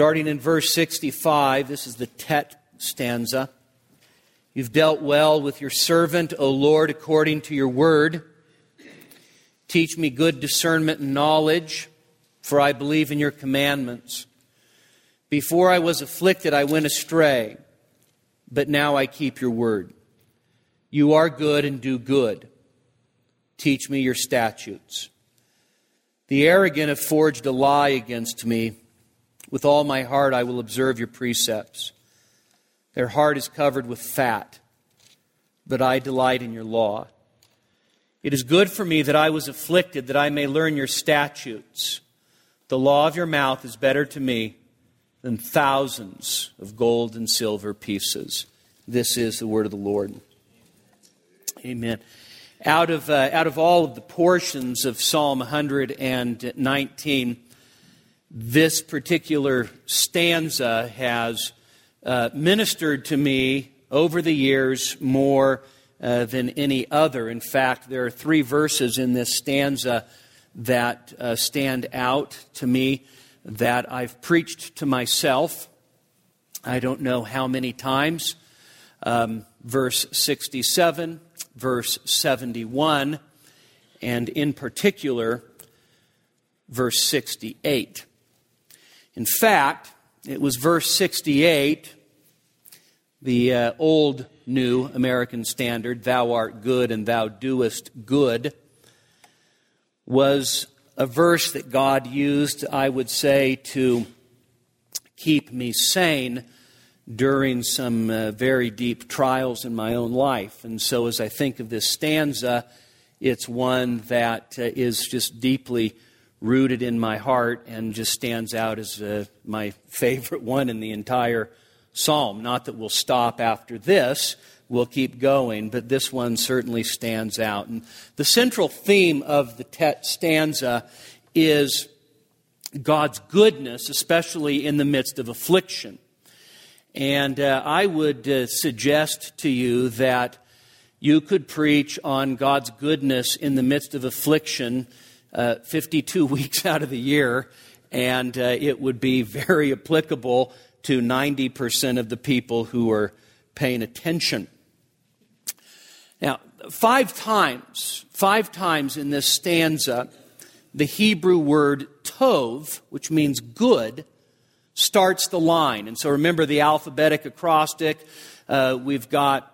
Starting in verse 65, this is the Tet stanza. You've dealt well with your servant, O Lord, according to your word. Teach me good discernment and knowledge, for I believe in your commandments. Before I was afflicted, I went astray, but now I keep your word. You are good and do good. Teach me your statutes. The arrogant have forged a lie against me. With all my heart I will observe your precepts. Their heart is covered with fat, but I delight in your law. It is good for me that I was afflicted, that I may learn your statutes. The law of your mouth is better to me than thousands of gold and silver pieces. This is the word of the Lord. Amen. Out of all of the portions of Psalm 119, this particular stanza has ministered to me over the years more than any other. In fact, there are 3 verses in this stanza that stand out to me that I've preached to myself. I don't know how many times. Verse 67, verse 71, and in particular, verse 68. In fact, it was verse 68, the old New American Standard, thou art good and thou doest good, was a verse that God used, I would say, to keep me sane during some very deep trials in my own life. And so as I think of this stanza, it's one that is just deeply rooted in my heart and just stands out as my favorite one in the entire psalm. Not that we'll stop after this, we'll keep going, but this one certainly stands out. And the central theme of the Tet stanza is God's goodness, especially in the midst of affliction. And I would suggest to you that you could preach on God's goodness in the midst of affliction 52 weeks out of the year, and it would be very applicable to 90% of the people who are paying attention. Now, 5 times in this stanza, the Hebrew word tov, which means good, starts the line. And so remember the alphabetic acrostic. We've got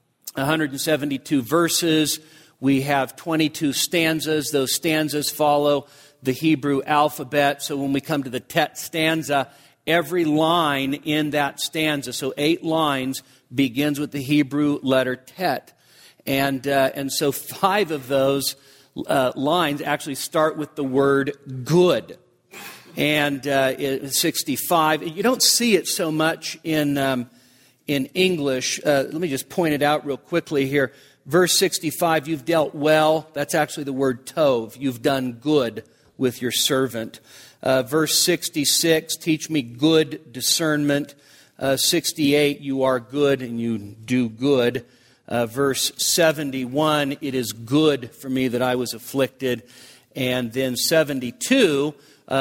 172 verses. We have 22 stanzas. Those stanzas follow the Hebrew alphabet. So when we come to the Tet stanza, every line in that stanza, so 8 lines, begins with the Hebrew letter Tet. And so 5 of those lines actually start with the word good. And 65, you don't see it so much in English. Let me just point it out real quickly here. Verse 65, you've dealt well. That's actually the word tov. You've done good with your servant. Verse 66, teach me good discernment. 68, you are good and you do good. Verse 71, it is good for me that I was afflicted. And then 72,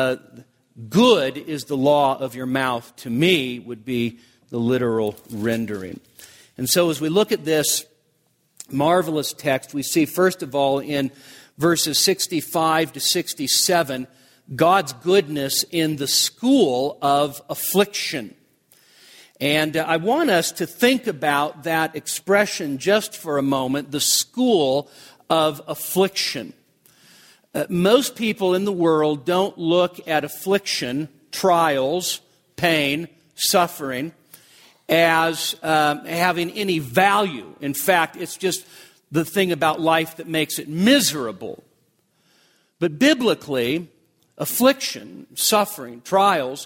good is the law of your mouth to me, would be the literal rendering. And so as we look at this marvelous text, we see first of all in verses 65 to 67, God's goodness in the school of affliction. And I want us to think about that expression just for a moment, the school of affliction. Most people in the world don't look at affliction, trials, pain, suffering, as having any value. In fact, it's just the thing about life that makes it miserable. But biblically, affliction, suffering, trials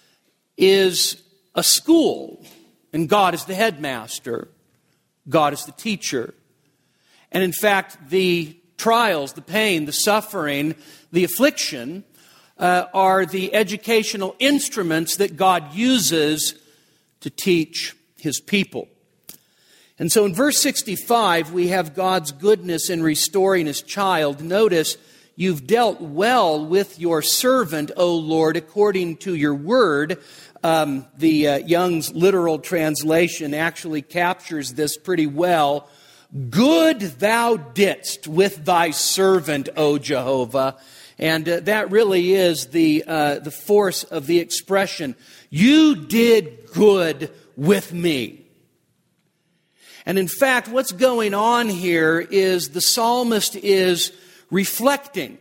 is a school, and God is the headmaster. God is the teacher. And in fact, the trials, the pain, the suffering, the affliction are the educational instruments that God uses to teach His people. And so in verse 65, we have God's goodness in restoring His child. Notice, you've dealt well with your servant, O Lord, according to your word. The Young's literal translation actually captures this pretty well. Good thou didst with thy servant, O Jehovah. And that really is the force of the expression. You did good with me. And in fact, what's going on here is the psalmist is reflecting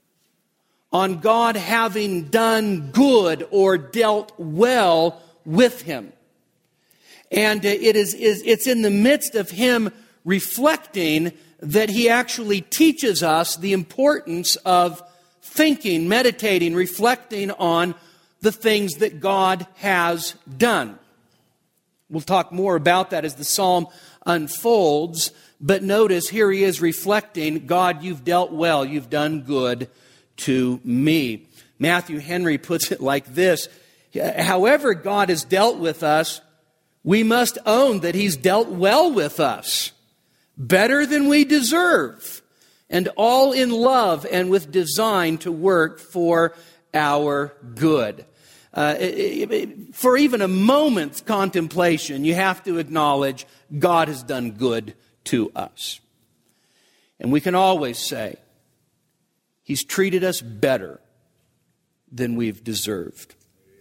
on God having done good or dealt well with him. And it's in the midst of him reflecting that he actually teaches us the importance of thinking, meditating, reflecting on the things that God has done. We'll talk more about that as the psalm unfolds, but notice here he is reflecting, God, you've dealt well, you've done good to me. Matthew Henry puts it like this: however God has dealt with us, we must own that he's dealt well with us, better than we deserve, and all in love and with design to work for our good. For even a moment's contemplation, you have to acknowledge God has done good to us. And we can always say, he's treated us better than we've deserved.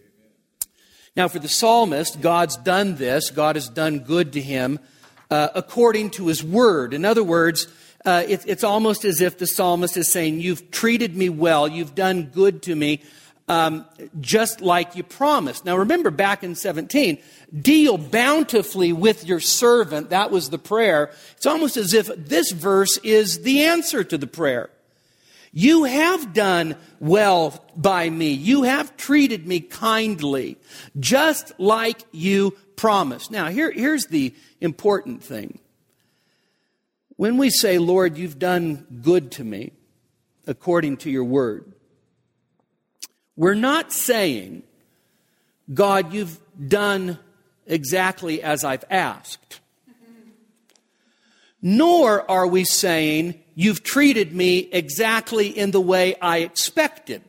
Now, for the psalmist, God's done this. God has done good to him according to his word. In other words, it's almost as if the psalmist is saying, you've treated me well, you've done good to me, just like you promised. Now remember back in 17, deal bountifully with your servant. That was the prayer. It's almost as if this verse is the answer to the prayer. You have done well by me. You have treated me kindly, just like you promised. Now here's the important thing. When we say, Lord, you've done good to me according to your word, we're not saying, God, you've done exactly as I've asked. Nor are we saying, you've treated me exactly in the way I expected.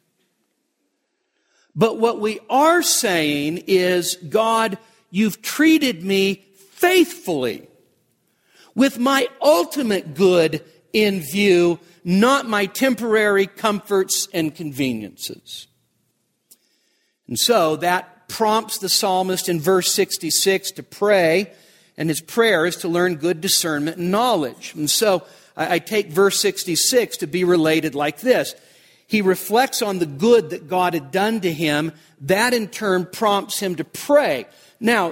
But what we are saying is, God, you've treated me faithfully, with my ultimate good in view, not my temporary comforts and conveniences. And so that prompts the psalmist in verse 66 to pray, and his prayer is to learn good discernment and knowledge. And so I take verse 66 to be related like this. He reflects on the good that God had done to him. That in turn prompts him to pray. Now,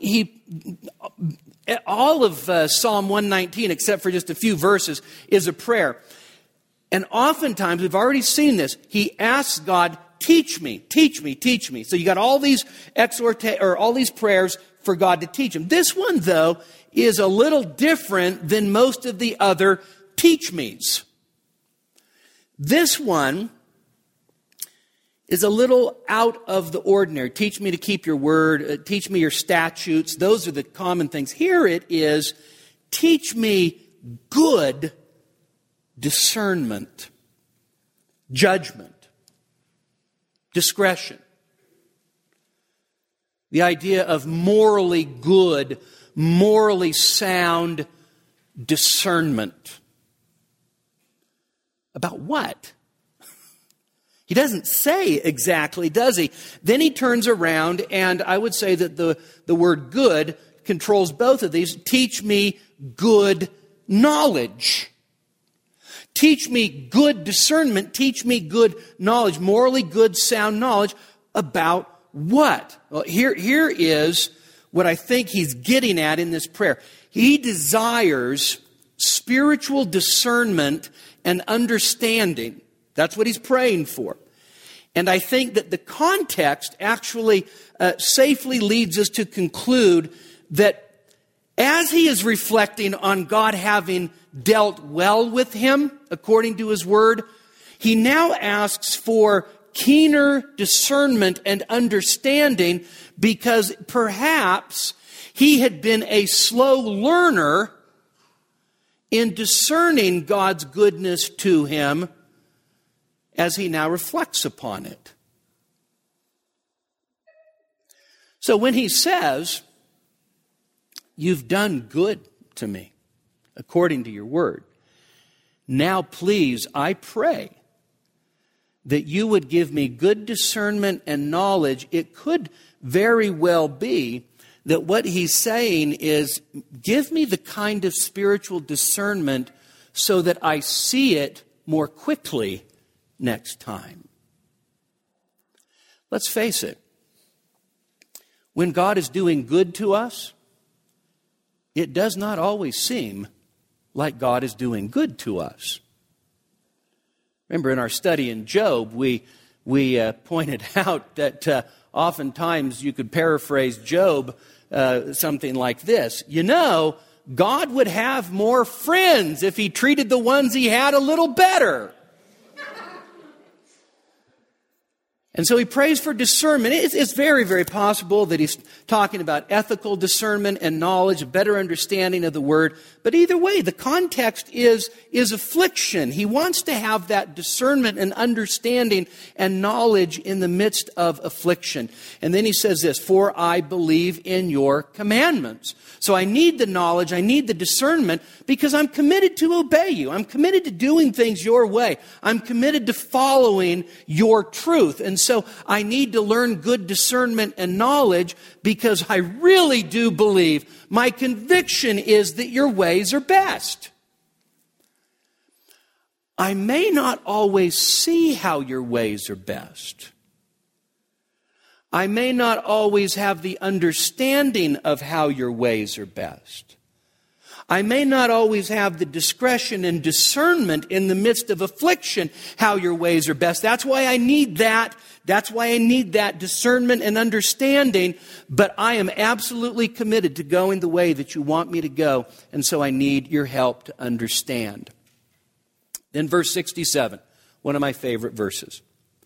all of Psalm 119, except for just a few verses, is a prayer. And oftentimes, we've already seen this, he asks God, teach me, teach me, teach me. So you got all these all these prayers for God to teach him. This one, though, is a little different than most of the other teach me's. This one is a little out of the ordinary. Teach me to keep your word. Teach me your statutes. Those are the common things. Here it is, teach me good discernment, judgment, discretion. The idea of morally good, morally sound discernment. About what? He doesn't say exactly, does he? Then he turns around, and I would say that the word good controls both of these. Teach me good knowledge. Teach me good discernment. Teach me good knowledge, morally good, sound knowledge about what? Well, here is what I think he's getting at in this prayer. He desires spiritual discernment and understanding. That's what he's praying for. And I think that the context actually safely leads us to conclude that as he is reflecting on God having dealt well with him, according to his word, he now asks for keener discernment and understanding, because perhaps he had been a slow learner in discerning God's goodness to him as he now reflects upon it. So when he says, "You've done good to me, according to your word. Now, please, I pray that you would give me good discernment and knowledge." It could very well be that what he's saying is, give me the kind of spiritual discernment so that I see it more quickly next time. Let's face it. When God is doing good to us, it does not always seem like God is doing good to us. Remember, in our study in Job, we pointed out that oftentimes you could paraphrase Job something like this. You know, God would have more friends if he treated the ones he had a little better. And so he prays for discernment. It's very, very possible that he's talking about ethical discernment and knowledge, a better understanding of the word. But either way, the context is affliction. He wants to have that discernment and understanding and knowledge in the midst of affliction. And then he says this, "For I believe in your commandments." So I need the knowledge, I need the discernment, because I'm committed to obey you. I'm committed to doing things your way. I'm committed to following your truth. And so I need to learn good discernment and knowledge, because I really do believe, my conviction is that your ways are best. I may not always see how your ways are best. I may not always have the understanding of how your ways are best. I may not always have the discretion and discernment in the midst of affliction how your ways are best. That's why I need that. That's why I need that discernment and understanding. But I am absolutely committed to going the way that you want me to go. And so I need your help to understand. Then verse 67, one of my favorite verses.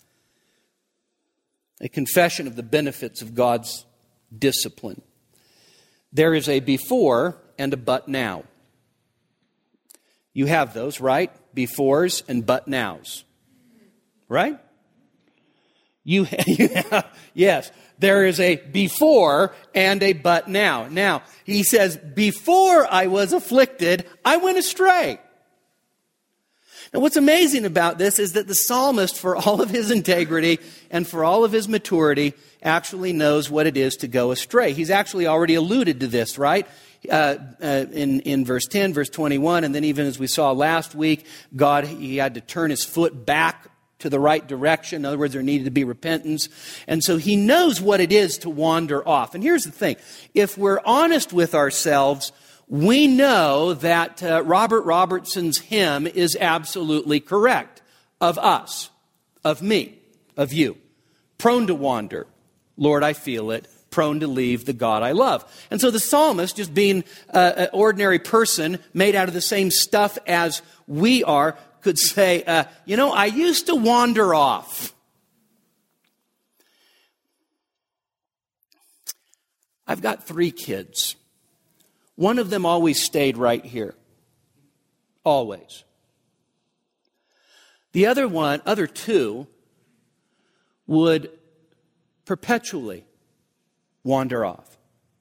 A confession of the benefits of God's discipline. There is a before and a but now. You have those, right? Befores and but nows. Right? You have, yes, there is a before and a but now. Now, he says, before I was afflicted, I went astray. Now, what's amazing about this is that the psalmist, for all of his integrity and for all of his maturity, actually knows what it is to go astray. He's actually already alluded to this, right? In verse 10, verse 21, and then even as we saw last week, he had to turn his foot back to the right direction. In other words, there needed to be repentance. And so he knows what it is to wander off. And here's the thing. If we're honest with ourselves, we know that Robert Robertson's hymn is absolutely correct. Of us, of me, of you. Prone to wander. Lord, I feel it. Prone to leave the God I love. And so the psalmist, just being an ordinary person made out of the same stuff as we are, could say, I used to wander off. I've got 3 kids. One of them always stayed right here. Always. The other 2 would perpetually wander off.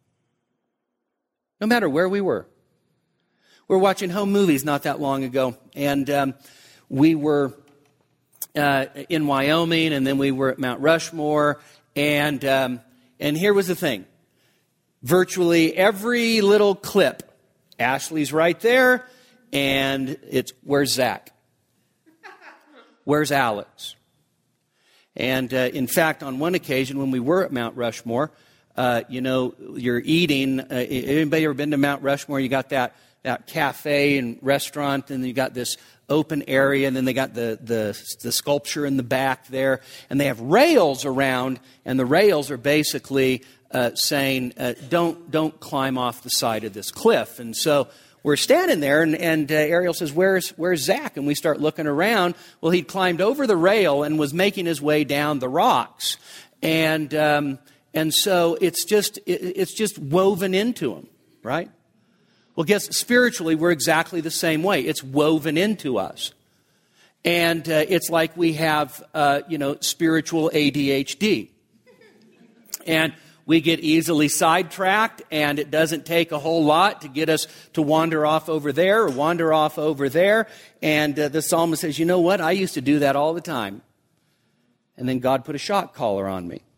No matter where we were. We were watching home movies not that long ago, and we were in Wyoming, and then we were at Mount Rushmore, and here was the thing. Virtually every little clip, Ashley's right there, and it's, where's Zach? Where's Alex? And in fact, on one occasion when we were at Mount Rushmore, you're eating. Anybody ever been to Mount Rushmore? You got that cafe and restaurant, and you got this open area, and then they got the sculpture in the back there, and they have rails around, and the rails are basically saying, don't climb off the side of this cliff. And so we're standing there, and Ariel says, where's Zach? And we start looking around. Well, he'd climbed over the rail and was making his way down the rocks. And so it's just woven into him, right? Well, guess spiritually, we're exactly the same way. It's woven into us. And it's like we have, spiritual ADHD. And we get easily sidetracked, and it doesn't take a whole lot to get us to wander off over there or wander off over there. And the psalmist says, you know what? I used to do that all the time. And then God put a shock collar on me.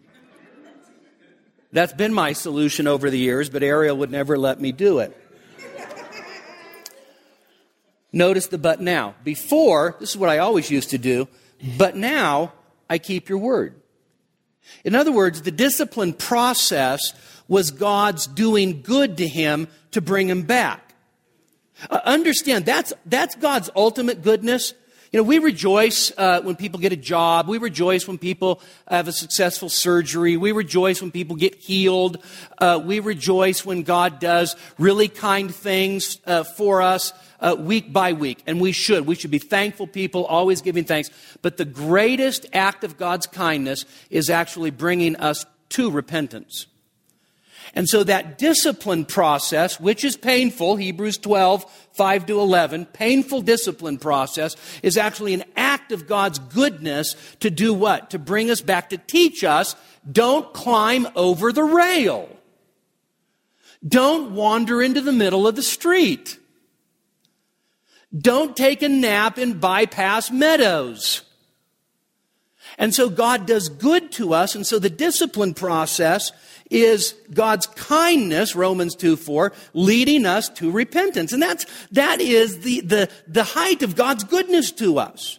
That's been my solution over the years, but Ariel would never let me do it. Notice the but now. Before, this is what I always used to do, but now I keep your word. In other words, the discipline process was God's doing good to him to bring him back. Understand, that's God's ultimate goodness. You know, we rejoice when people get a job. We rejoice when people have a successful surgery. We rejoice when people get healed. We rejoice when God does really kind things for us week by week. And we should. We should be thankful people, always giving thanks. But the greatest act of God's kindness is actually bringing us to repentance. And so that discipline process, which is painful, Hebrews 12, 5 to 11, painful discipline process, is actually an act of God's goodness to do what? To bring us back, to teach us, don't climb over the rail. Don't wander into the middle of the street. Don't take a nap in bypass meadows. And so God does good to us, and so the discipline process is God's kindness, Romans 2:4, leading us to repentance. And that is the height of God's goodness to us.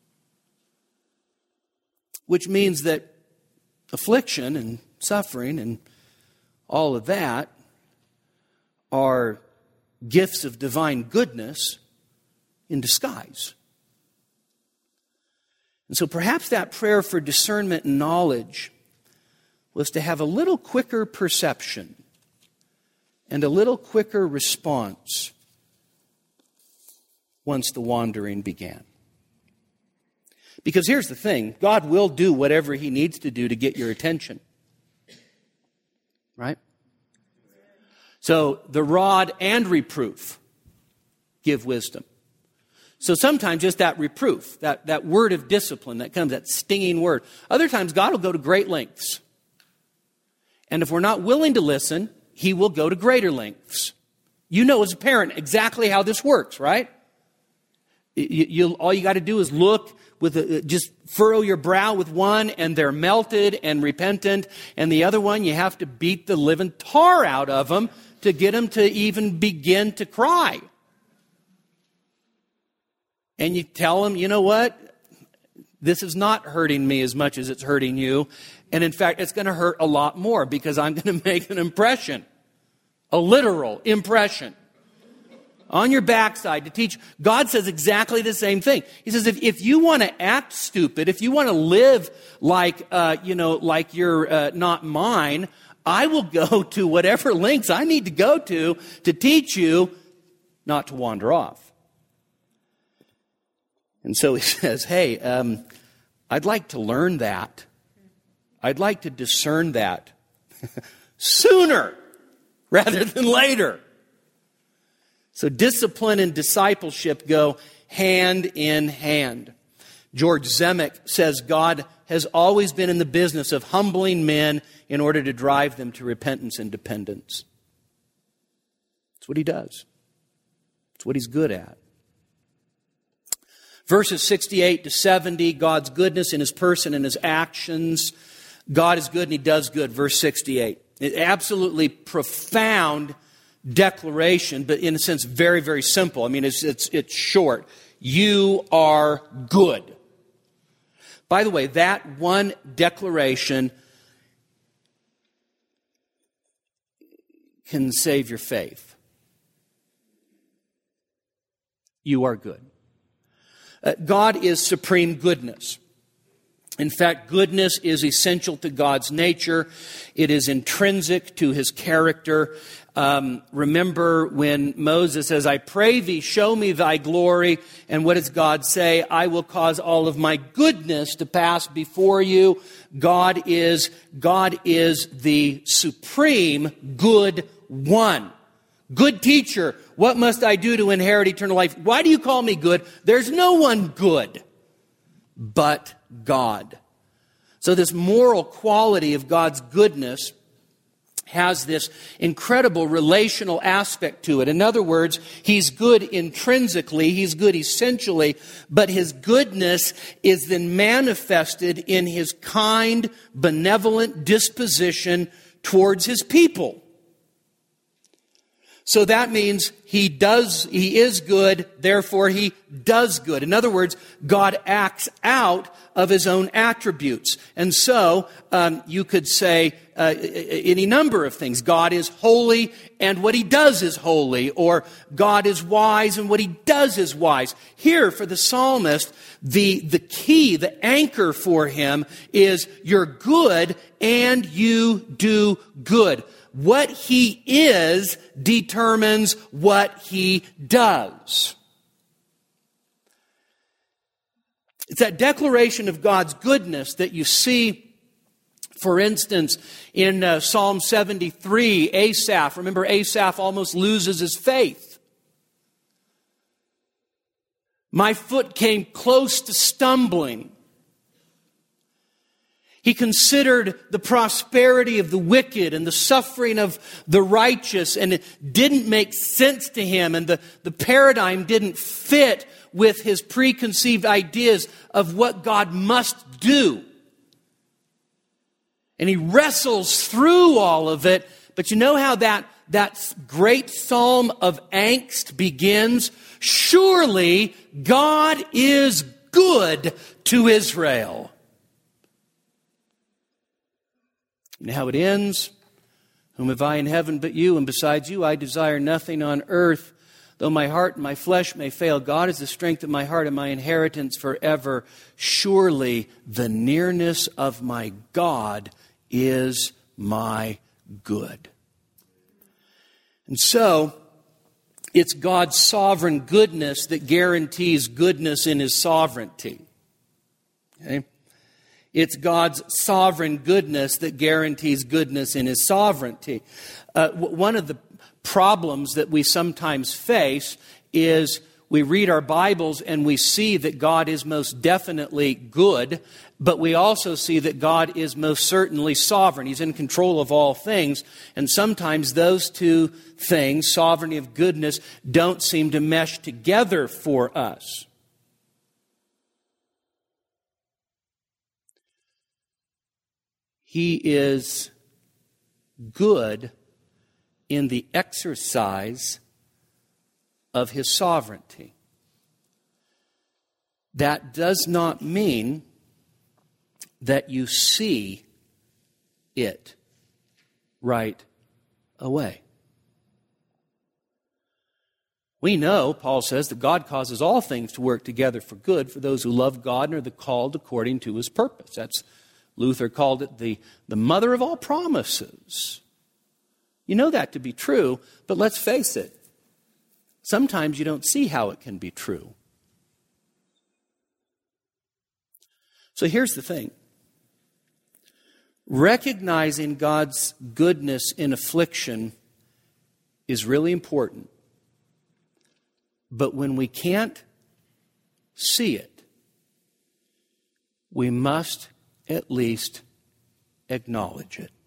Which means that affliction and suffering and all of that are gifts of divine goodness in disguise. And so perhaps that prayer for discernment and knowledge was to have a little quicker perception and a little quicker response once the wandering began. Because here's the thing, God will do whatever he needs to do to get your attention. Right? So the rod and reproof give wisdom. So sometimes just that reproof, that word of discipline that comes, that stinging word. Other times God will go to great lengths. And if we're not willing to listen, he will go to greater lengths. You know as a parent exactly how this works, right? All you got to do is look with just furrow your brow with one, and they're melted and repentant. And the other one, you have to beat the living tar out of them to get them to even begin to cry. And you tell them, you know what? This is not hurting me as much as it's hurting you. And in fact, it's going to hurt a lot more because I'm going to make an impression. A literal impression. On your backside to teach. God says exactly the same thing. He says, if you want to act stupid, if you want to live like you're not mine, I will go to whatever lengths I need to go to teach you not to wander off. And so he says, hey, I'd like to learn that. I'd like to discern that sooner rather than later. So discipline and discipleship go hand in hand. George Zemek says God has always been in the business of humbling men in order to drive them to repentance and dependence. That's what he does. It's what he's good at. Verses 68 to 70, God's goodness in his person and his actions. God is good and he does good. Verse 68. Absolutely profound declaration, but in a sense very, very simple. I mean, it's short. You are good. By the way, that one declaration can save your faith. You are good. God is supreme goodness. In fact, goodness is essential to God's nature. It is intrinsic to his character. Remember when Moses says, I pray thee, show me thy glory. And what does God say? I will cause all of my goodness to pass before you. God is the supreme good one. Good teacher, what must I do to inherit eternal life? Why do you call me good? There's no one good but God. So this moral quality of God's goodness has this incredible relational aspect to it. In other words, He's good intrinsically, He's good essentially, but His goodness is then manifested in His kind, benevolent disposition towards His people. So that means He is good, therefore He does good. In other words, God acts out of His own attributes. And so you could say any number of things. God is holy and what He does is holy. Or God is wise and what He does is wise. Here for the psalmist, the key, the anchor for him is you're good and you do good. What He is determines what He does. It's that declaration of God's goodness that you see, for instance, in Psalm 73, Asaph. Remember, Asaph almost loses his faith. My foot came close to stumbling. He considered the prosperity of the wicked and the suffering of the righteous, and it didn't make sense to him, and the paradigm didn't fit with his preconceived ideas of what God must do. And he wrestles through all of it, but you know how that great psalm of angst begins? Surely God is good to Israel. And how it ends? Whom have I in heaven but you, and besides you I desire nothing on earth. Though my heart and my flesh may fail, God is the strength of my heart and my inheritance forever. Surely the nearness of my God is my good. And so, it's God's sovereign goodness that guarantees goodness in His sovereignty. Okay? It's God's sovereign goodness that guarantees goodness in His sovereignty. One of the problems that we sometimes face is we read our Bibles and we see that God is most definitely good, but we also see that God is most certainly sovereign. He's in control of all things, and sometimes those two things, sovereignty of goodness, don't seem to mesh together for us. He is good in the exercise of His sovereignty. That does not mean that you see it right away. We know, Paul says, that God causes all things to work together for good for those who love God and are called according to His purpose. That's Luther called it the mother of all promises. You know that to be true, but let's face it. Sometimes you don't see how it can be true. So here's the thing. Recognizing God's goodness in affliction is really important. But when we can't see it, we must at least acknowledge it.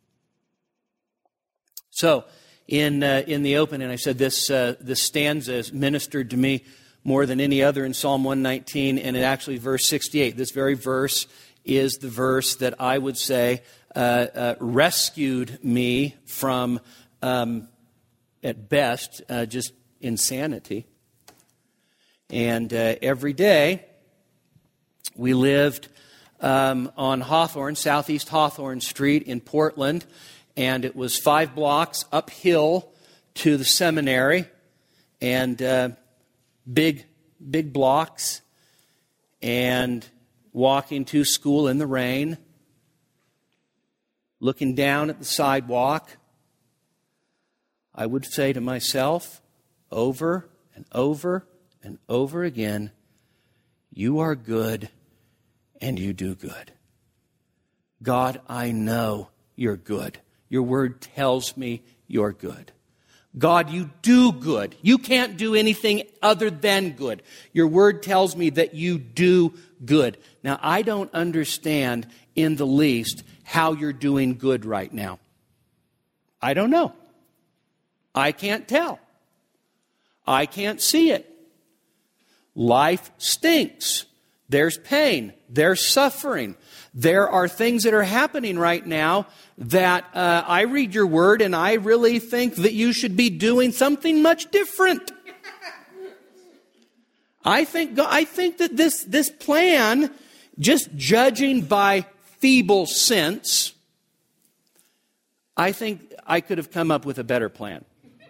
So, in the opening, I said this stanza has ministered to me more than any other in Psalm 119, and it actually verse 68. This very verse is the verse that I would say rescued me from, at best, just insanity. And every day we lived on Hawthorne, Southeast Hawthorne Street in Portland, and it was 5 blocks uphill to the seminary, and big blocks, and walking to school in the rain, looking down at the sidewalk. I would say to myself over and over and over again, you are good and you do good. God, I know you're good. Your word tells me you're good. God, you do good. You can't do anything other than good. Your word tells me that you do good. Now, I don't understand in the least how you're doing good right now. I don't know. I can't tell. I can't see it. Life stinks. There's pain. There's suffering. There are things that are happening right now that I read your word and I really think that you should be doing something much different. I think that this plan, just judging by feeble sense, I think I could have come up with a better plan.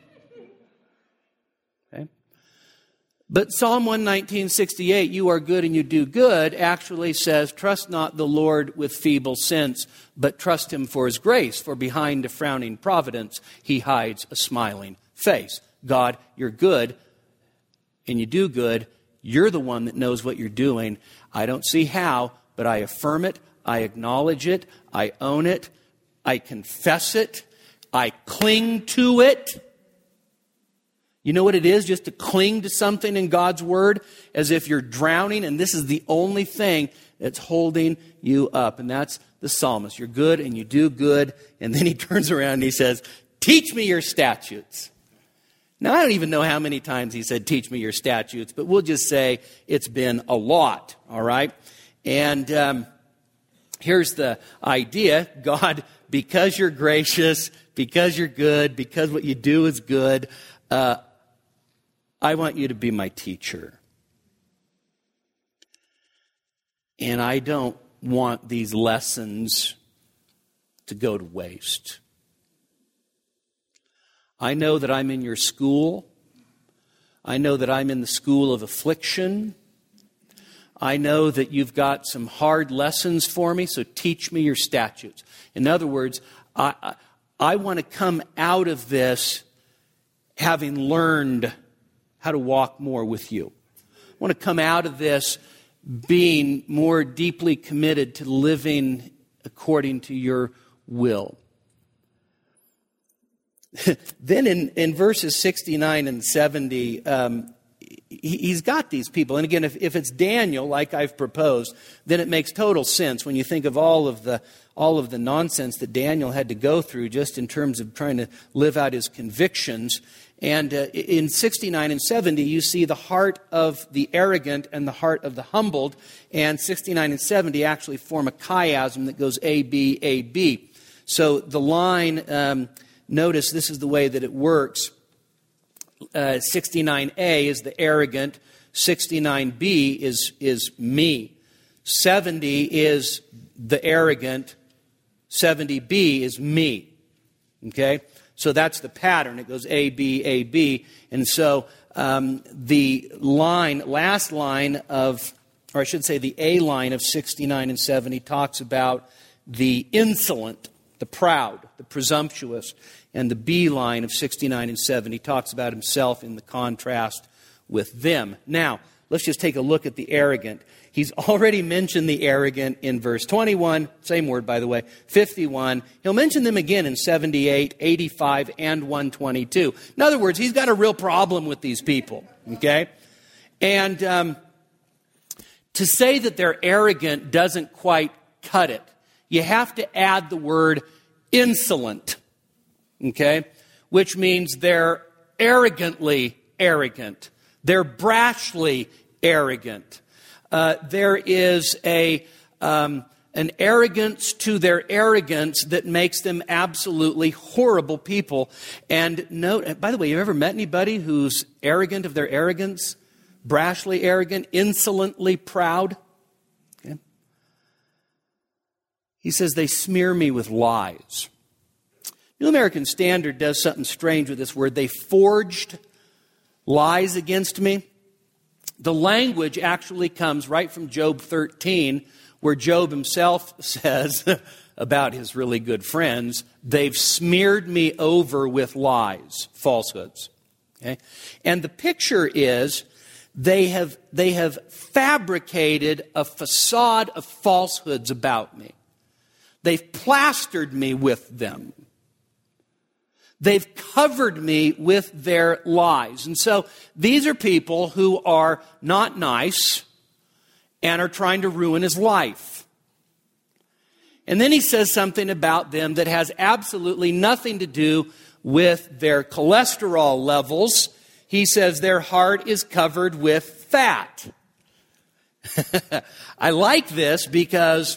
Okay? But Psalm 119:68, you are good and you do good, actually says, trust not the Lord with feeble sense, but trust him for his grace, for behind a frowning providence he hides a smiling face. God, you're good and you do good. You're the one that knows what you're doing. I don't see how, but I affirm it. I acknowledge it. I own it. I confess it. I cling to it. You know what it is just to cling to something in God's word as if you're drowning and this is the only thing that's holding you up. And that's the psalmist. You're good and you do good. And then he turns around and he says, teach me your statutes. Now, I don't even know how many times he said, teach me your statutes, but we'll just say it's been a lot, all right? And here's the idea. God, because you're gracious, because you're good, because what you do is good, I want you to be my teacher. And I don't want these lessons to go to waste. I know that I'm in your school. I know that I'm in the school of affliction. I know that you've got some hard lessons for me, so teach me your statutes. In other words, I want to come out of this having learned how to walk more with you. I want to come out of this being more deeply committed to living according to your will. Then in verses 69 and 70, he's got these people. And again, if it's Daniel, like I've proposed, then it makes total sense when you think of all of the nonsense that Daniel had to go through just in terms of trying to live out his convictions. And in 69 and 70, you see the heart of the arrogant and the heart of the humbled. And 69 and 70 actually form a chiasm that goes A, B, A, B. So the line, notice this is the way that it works. 69A is the arrogant. 69B is me. 70 is the arrogant. 70B is me. Okay? So that's the pattern. It goes A, B, A, B. And so the last line of, or I should say the A line of 69 and 70 talks about the insolent, the proud, the presumptuous. And the B line of 69 and 70 talks about himself in the contrast with them. Now, let's just take a look at the arrogant. He's already mentioned the arrogant in verse 21, same word by the way, 51. He'll mention them again in 78, 85, and 122. In other words, he's got a real problem with these people, okay? And to say that they're arrogant doesn't quite cut it. You have to add the word insolent, okay? Which means they're arrogantly arrogant. They're brashly arrogant. There is an arrogance to their arrogance that makes them absolutely horrible people. And note, by the way, you ever met anybody who's arrogant of their arrogance? Brashly arrogant, insolently proud? Okay. He says, they smear me with lies. New American Standard does something strange with this word. They forged lies against me. The language actually comes right from Job 13, where Job himself says about his really good friends, they've smeared me over with lies, falsehoods. Okay? And the picture is they have fabricated a facade of falsehoods about me. They've plastered me with them. They've covered me with their lies. And so these are people who are not nice and are trying to ruin his life. And then he says something about them that has absolutely nothing to do with their cholesterol levels. He says their heart is covered with fat. I like this because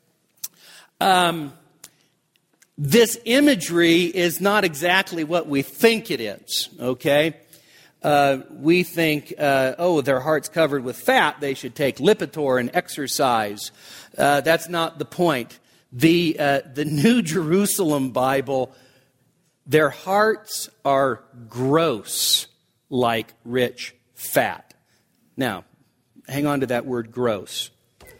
this imagery is not exactly what we think it is, okay? We think, their heart's covered with fat, they should take Lipitor and exercise. That's not the point. The New Jerusalem Bible, their hearts are gross like rich fat. Now, hang on to that word gross.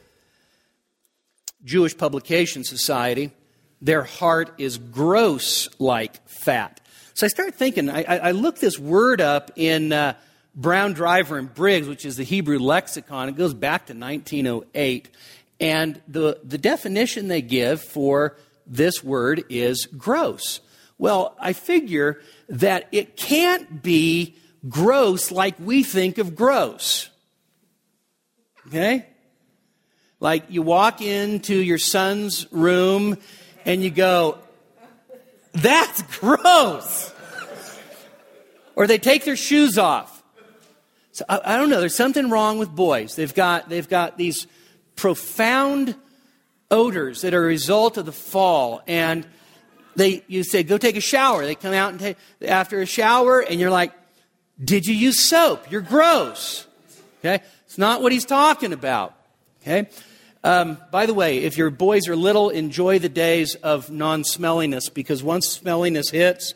Jewish Publication Society, their heart is gross like fat. So I started thinking, I looked this word up in Brown, Driver, and Briggs, which is the Hebrew lexicon. It goes back to 1908. And the definition they give for this word is gross. Well, I figure that it can't be gross like we think of gross. Okay? Like you walk into your son's room and you go, that's gross. Or they take their shoes off. So I don't know, there's something wrong with boys. They've got these profound odors that are a result of the fall. And you say, go take a shower. They come out and take after a shower and you're like, did you use soap? You're gross. Okay? It's not what he's talking about. Okay? By the way, if your boys are little, enjoy the days of non-smelliness, because once smelliness hits,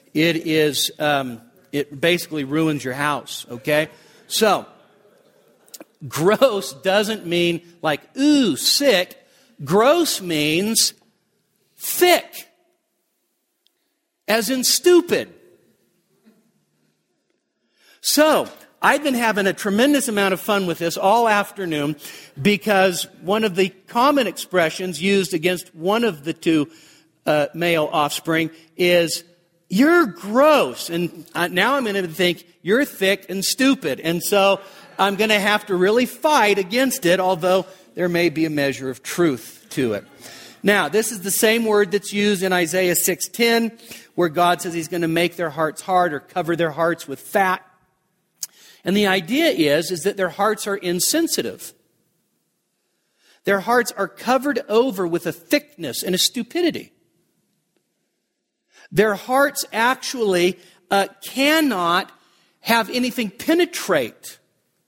it basically ruins your house. Okay? So, gross doesn't mean like, ooh, sick. Gross means thick, as in stupid. So, I've been having a tremendous amount of fun with this all afternoon, because one of the common expressions used against one of the two male offspring is, you're gross. And now I'm going to think, you're thick and stupid. And so I'm going to have to really fight against it, although there may be a measure of truth to it. Now, this is the same word that's used in Isaiah 6:10, where God says he's going to make their hearts hard or cover their hearts with fat. And the idea is that their hearts are insensitive. Their hearts are covered over with a thickness and a stupidity. Their hearts actually cannot have anything penetrate,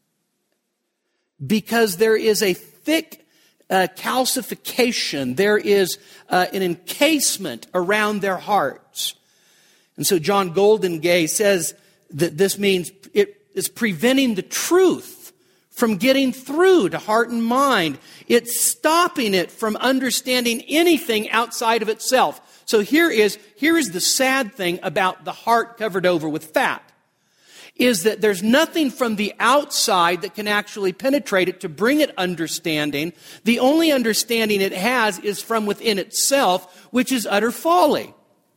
because there is a thick calcification. There is an encasement around their hearts. And so John Goldingay says that this means it is preventing the truth from getting through to heart and mind. It's stopping it from understanding anything outside of itself. So here is the sad thing about the heart covered over with fat, is that there's nothing from the outside that can actually penetrate it to bring it understanding. The only understanding it has is from within itself, which is utter folly.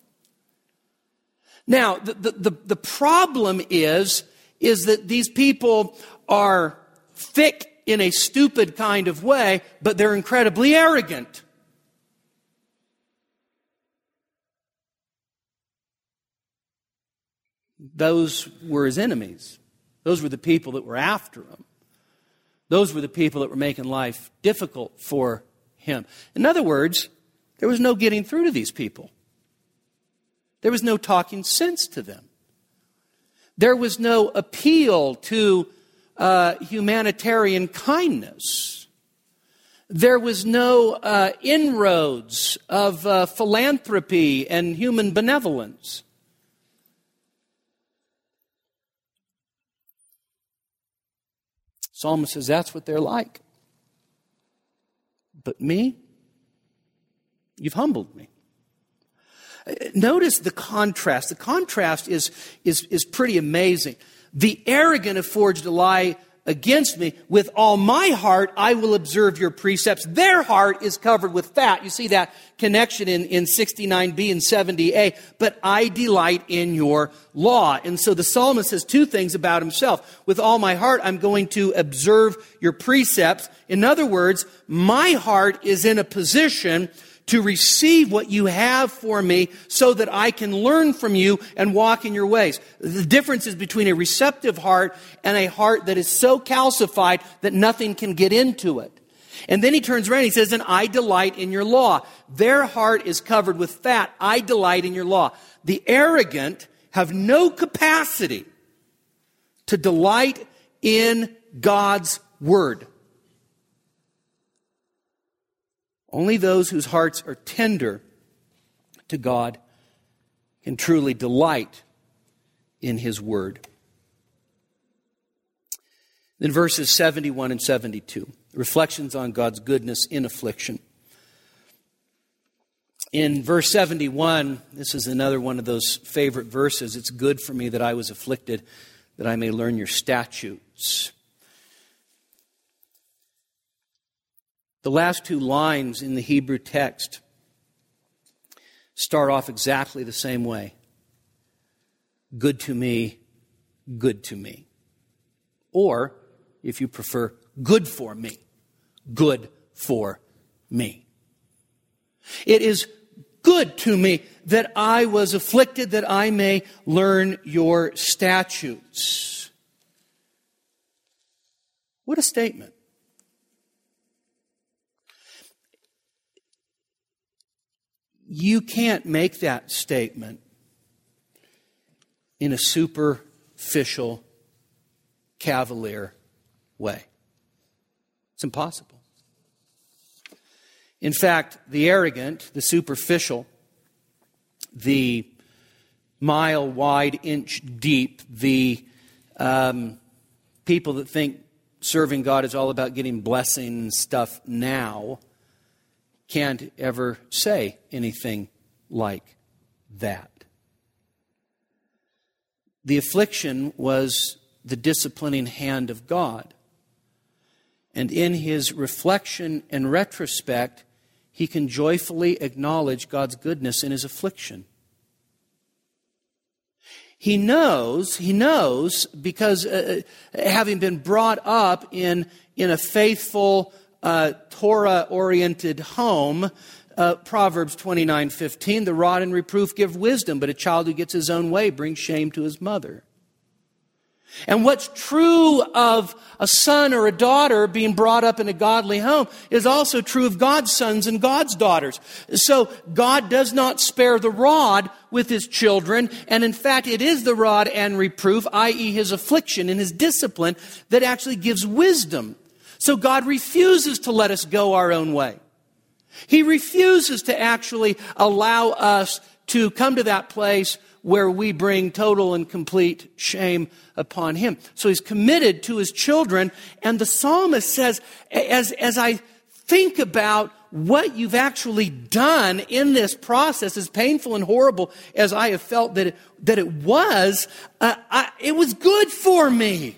Now, the problem is that these people are thick in a stupid kind of way, but they're incredibly arrogant. Those were his enemies. Those were the people that were after him. Those were the people that were making life difficult for him. In other words, there was no getting through to these people. There was no talking sense to them. There was no appeal to humanitarian kindness. There was no inroads of philanthropy and human benevolence. Psalmist says that's what they're like. But me, you've humbled me. Notice the contrast. The contrast is pretty amazing. The arrogant have forged a lie against me. With all my heart, I will observe your precepts. Their heart is covered with fat. You see that connection in 69b and 70a. But I delight in your law. And so the psalmist says two things about himself. With all my heart, I'm going to observe your precepts. In other words, my heart is in a position to receive what you have for me so that I can learn from you and walk in your ways. The difference is between a receptive heart and a heart that is so calcified that nothing can get into it. And then he turns around and he says, and I delight in your law. Their heart is covered with fat. I delight in your law. The arrogant have no capacity to delight in God's word. Only those whose hearts are tender to God can truly delight in His word. Then verses 71 and 72, reflections on God's goodness in affliction. In verse 71, this is another one of those favorite verses. It's good for me that I was afflicted, that I may learn your statutes. The last two lines in the Hebrew text start off exactly the same way. Good to me, good to me. Or, if you prefer, good for me, good for me. It is good to me that I was afflicted, that I may learn your statutes. What a statement. You can't make that statement in a superficial, cavalier way. It's impossible. In fact, the arrogant, the superficial, the mile wide, inch deep, the people that think serving God is all about getting blessing and stuff now, can't ever say anything like that. The affliction was the disciplining hand of God. And in his reflection and retrospect, he can joyfully acknowledge God's goodness in his affliction. He knows because having been brought up in a faithful, Torah-oriented home, Proverbs 29:15, the rod and reproof give wisdom, but a child who gets his own way brings shame to his mother. And what's true of a son or a daughter being brought up in a godly home is also true of God's sons and God's daughters. So God does not spare the rod with his children, and in fact it is the rod and reproof, i.e. his affliction and his discipline, that actually gives wisdom. So God refuses to let us go our own way. He refuses to actually allow us to come to that place where we bring total and complete shame upon him. So he's committed to his children. And the psalmist says, as I think about what you've actually done in this process, as painful and horrible as I have felt that it was, it was good for me.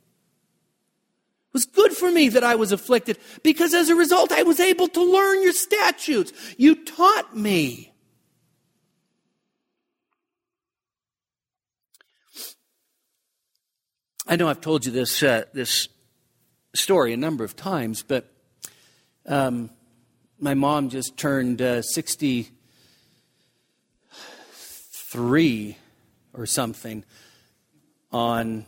It was good for me that I was afflicted, because as a result I was able to learn your statutes. You taught me. I know I've told you this story a number of times, but my mom just turned 63 or something on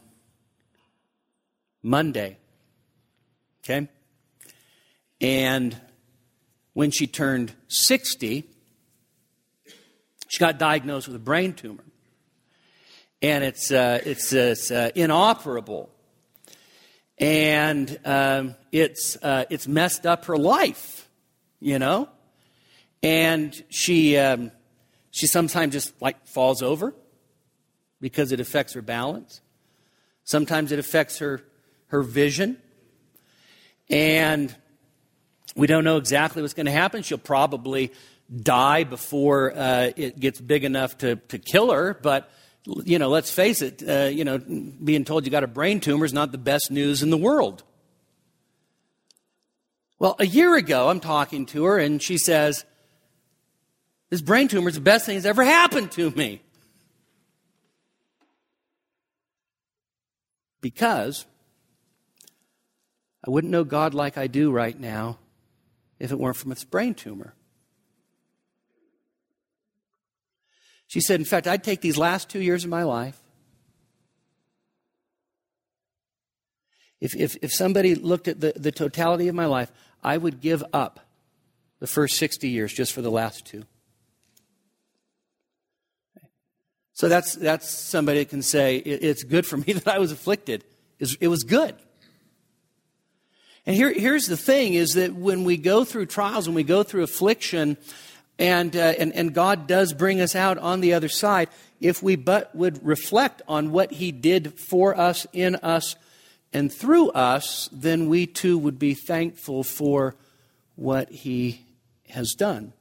Monday. Okay? And when she turned 60, she got diagnosed with a brain tumor. And it's inoperable. And it's messed up her life, you know? And she sometimes just falls over because it affects her balance. Sometimes it affects her vision. And we don't know exactly what's going to happen. She'll probably die before it gets big enough to kill her. But let's face it, being told you got a brain tumor is not the best news in the world. Well, a year ago, I'm talking to her, and she says, this brain tumor is the best thing that's ever happened to me. Because I wouldn't know God like I do right now if it weren't for this brain tumor. She said, in fact, I'd take these last 2 years of my life. If somebody looked at the totality of my life, I would give up the first 60 years just for the last 2. So that's somebody that can say, it's good for me that I was afflicted. It was good. And here's the thing, is that when we go through trials, when we go through affliction, and God does bring us out on the other side, if we but would reflect on what He did for us, in us, and through us, then we too would be thankful for what He has done.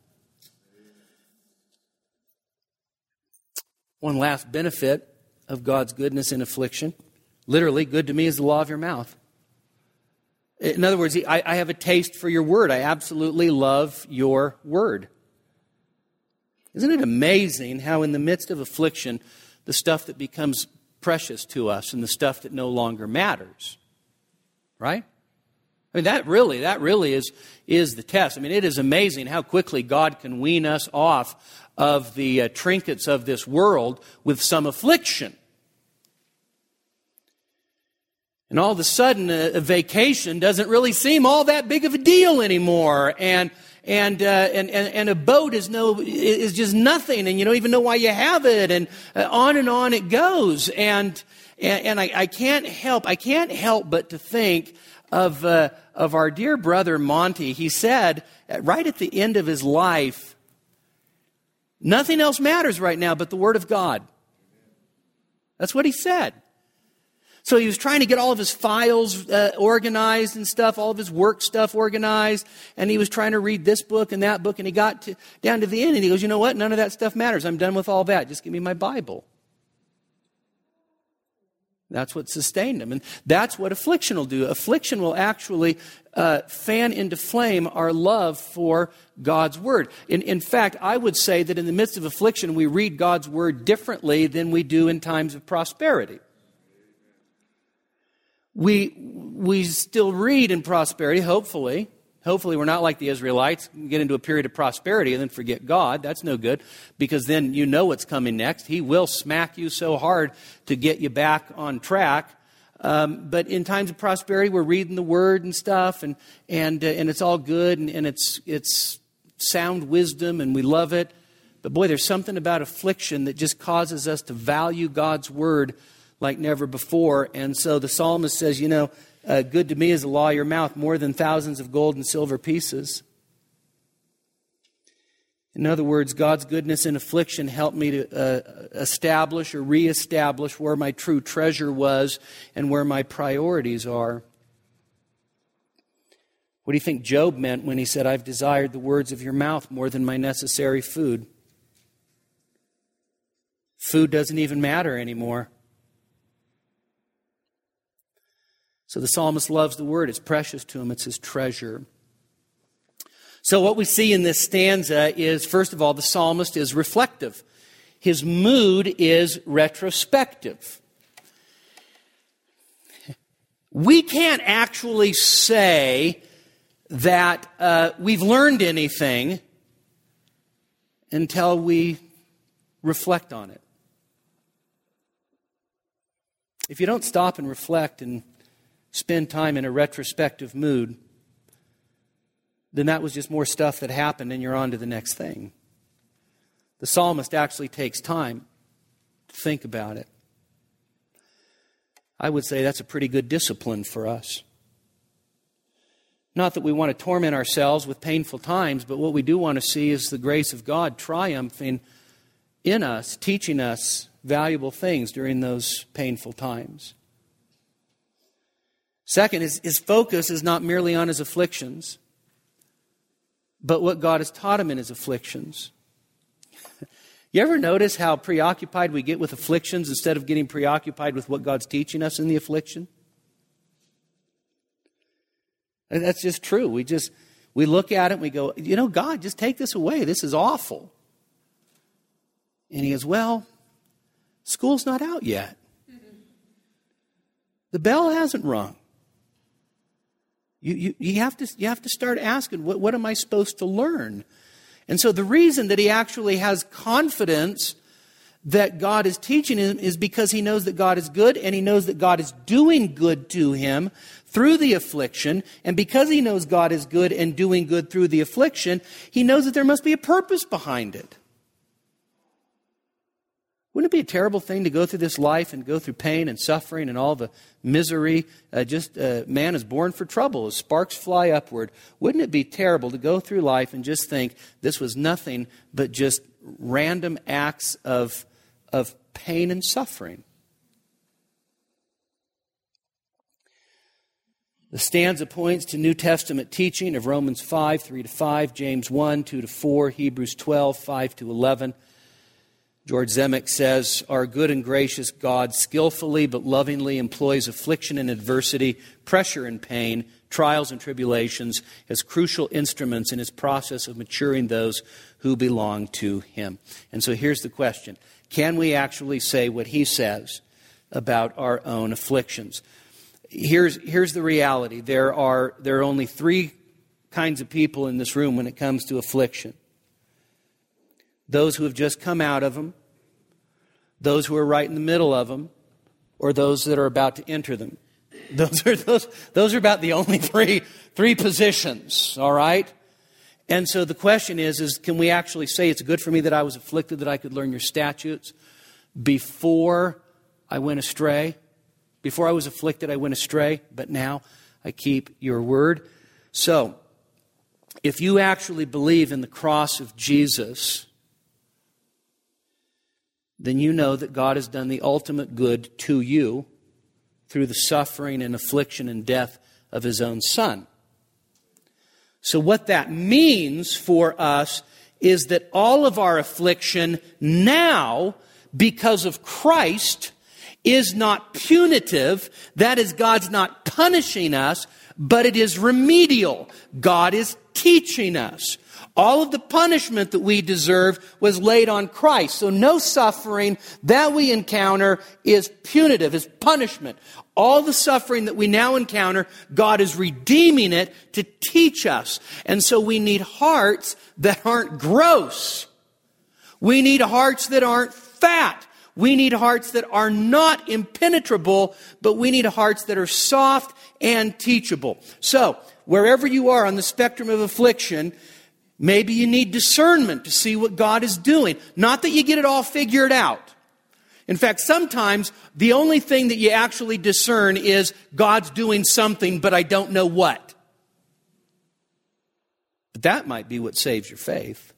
One last benefit of God's goodness in affliction. Literally, good to me is the law of your mouth. In other words, I have a taste for your word. I absolutely love your word. Isn't it amazing how in the midst of affliction, the stuff that becomes precious to us and the stuff that no longer matters, right? I mean, that really is the test. I mean, it is amazing how quickly God can wean us off of the trinkets of this world with some affliction. And all of a sudden, a vacation doesn't really seem all that big of a deal anymore, and a boat is just nothing, and you don't even know why you have it, and on it goes. And I can't help but to think of our dear brother Monty. He said right at the end of his life, nothing else matters right now but the Word of God. That's what he said. So he was trying to get all of his files organized and stuff, all of his work stuff organized, and he was trying to read this book and that book, and he got down to the end, and he goes, you know what? None of that stuff matters. I'm done with all that. Just give me my Bible. That's what sustained him, and that's what affliction will do. Affliction will actually fan into flame our love for God's Word. In fact, I would say that in the midst of affliction, we read God's Word differently than we do in times of prosperity. We still read in prosperity, hopefully. Hopefully we're not like the Israelites, get into a period of prosperity and then forget God. That's no good, because then you know what's coming next. He will smack you so hard to get you back on track. But in times of prosperity, we're reading the Word and stuff, and it's all good, and it's sound wisdom, and we love it. But boy, there's something about affliction that just causes us to value God's Word like never before. And so the psalmist says, good to me is the law of your mouth, more than thousands of gold and silver pieces. In other words, God's goodness in affliction helped me to establish or reestablish where my true treasure was and where my priorities are. What do you think Job meant when he said, I've desired the words of your mouth more than my necessary food? Food doesn't even matter anymore. So the psalmist loves the Word. It's precious to him. It's his treasure. So what we see in this stanza is, first of all, the psalmist is reflective. His mood is retrospective. We can't actually say that we've learned anything until we reflect on it. If you don't stop and reflect and spend time in a retrospective mood, then that was just more stuff that happened and you're on to the next thing. The psalmist actually takes time to think about it. I would say that's a pretty good discipline for us. Not that we want to torment ourselves with painful times, but what we do want to see is the grace of God triumphing in us, teaching us valuable things during those painful times. Second, his focus is not merely on his afflictions, but what God has taught him in his afflictions. You ever notice how preoccupied we get with afflictions instead of getting preoccupied with what God's teaching us in the affliction? And that's just true. We look at it and we go, God, just take this away. This is awful. And he goes, well, school's not out yet. The bell hasn't rung. You have to start asking, what am I supposed to learn? And so the reason that he actually has confidence that God is teaching him is because he knows that God is good, and he knows that God is doing good to him through the affliction. And because he knows God is good and doing good through the affliction, he knows that there must be a purpose behind it. Wouldn't it be a terrible thing to go through this life and go through pain and suffering and all the misery? Man is born for trouble as sparks fly upward. Wouldn't it be terrible to go through life and just think this was nothing but just random acts of pain and suffering? The stanza points to New Testament teaching of Romans 5, 3-5, James 1, 2-4, Hebrews 12, 5-11. George Zemek says, our good and gracious God skillfully but lovingly employs affliction and adversity, pressure and pain, trials and tribulations as crucial instruments in his process of maturing those who belong to him. And so here's the question. Can we actually say what he says about our own afflictions? Here's the reality. There are only three kinds of people in this room when it comes to affliction. Those who have just come out of them, those who are right in the middle of them, or those that are about to enter them. Those are about the only three positions, all right? And so the question is can we actually say it's good for me that I was afflicted, that I could learn your statutes before I went astray? Before I was afflicted, I went astray, but now I keep your word. So, if you actually believe in the cross of Jesus, then you know that God has done the ultimate good to you through the suffering and affliction and death of his own Son. So what that means for us is that all of our affliction now, because of Christ, is not punitive. That is, God's not punishing us, but it is remedial. God is teaching us. All of the punishment that we deserve was laid on Christ. So no suffering that we encounter is punitive, is punishment. All the suffering that we now encounter, God is redeeming it to teach us. And so we need hearts that aren't gross. We need hearts that aren't fat. We need hearts that are not impenetrable, but we need hearts that are soft and teachable. So, wherever you are on the spectrum of affliction, maybe you need discernment to see what God is doing. Not that you get it all figured out. In fact, sometimes the only thing that you actually discern is God's doing something, but I don't know what. But that might be what saves your faith.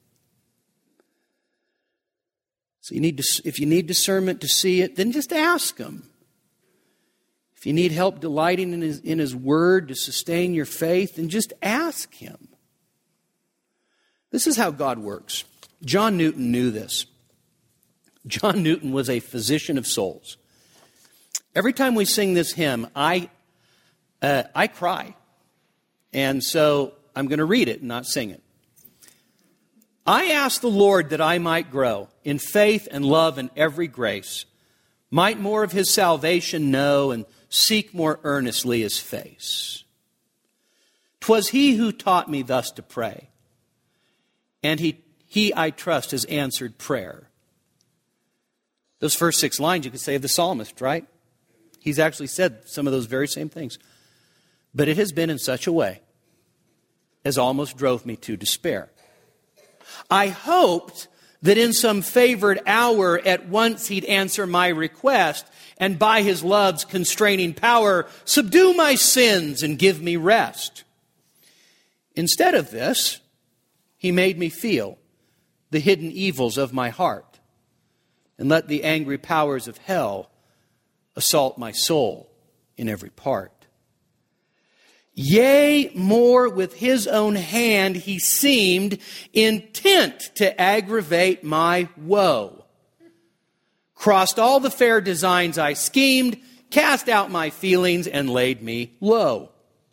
So if you need discernment to see it, then just ask Him. If you need help delighting in His Word to sustain your faith, then just ask Him. This is how God works. John Newton knew this. John Newton was a physician of souls. Every time we sing this hymn, I cry. And so I'm going to read it and not sing it. I ask the Lord that I might grow in faith and love and every grace, might more of His salvation know and seek more earnestly His face. 'Twas He who taught me thus to pray, and He I trust has answered prayer. Those first 6 lines you could say of the psalmist, right? He's actually said some of those very same things. But it has been in such a way as almost drove me to despair. I hoped that in some favored hour at once He'd answer my request, and by His love's constraining power subdue my sins and give me rest. Instead of this, He made me feel the hidden evils of my heart, and let the angry powers of hell assault my soul in every part. Yea, more, with his own hand he seemed intent to aggravate my woe. Crossed all the fair designs I schemed, cast out my feelings, and laid me low.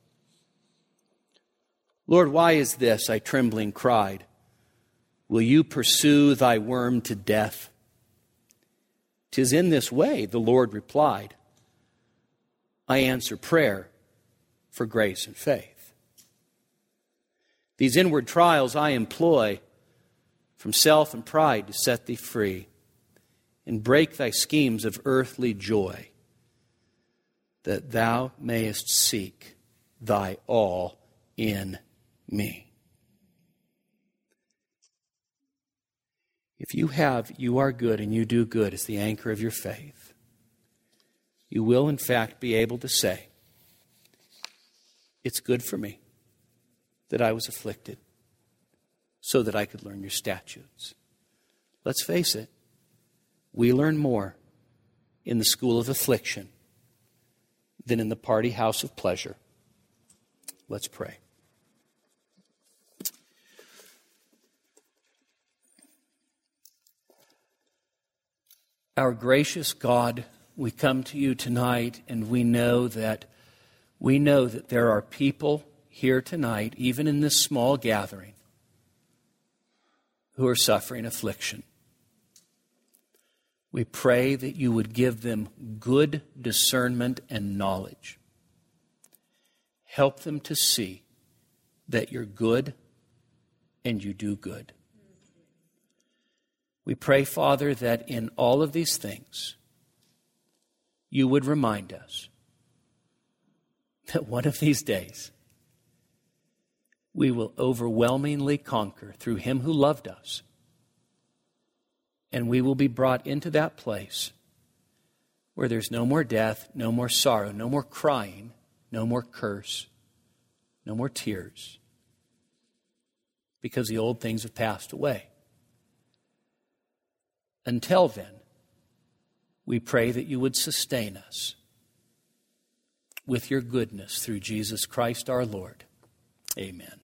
Lord, why is this? I trembling cried. Will you pursue thy worm to death? 'Tis in this way, the Lord replied. I answer prayer for grace and faith. These inward trials I employ from self and pride to set thee free and break thy schemes of earthly joy, that thou mayest seek thy all in me. If you are good and you do good as the anchor of your faith, you will in fact be able to say, it's good for me that I was afflicted so that I could learn your statutes. Let's face it, we learn more in the school of affliction than in the party house of pleasure. Let's pray. Our gracious God, we come to you tonight and we know that there are people here tonight, even in this small gathering, who are suffering affliction. We pray that you would give them good discernment and knowledge. Help them to see that you're good and you do good. We pray, Father, that in all of these things, you would remind us that one of these days, we will overwhelmingly conquer through him who loved us. And we will be brought into that place where there's no more death, no more sorrow, no more crying, no more curse, no more tears, because the old things have passed away. Until then, we pray that you would sustain us with your goodness through Jesus Christ our Lord. Amen.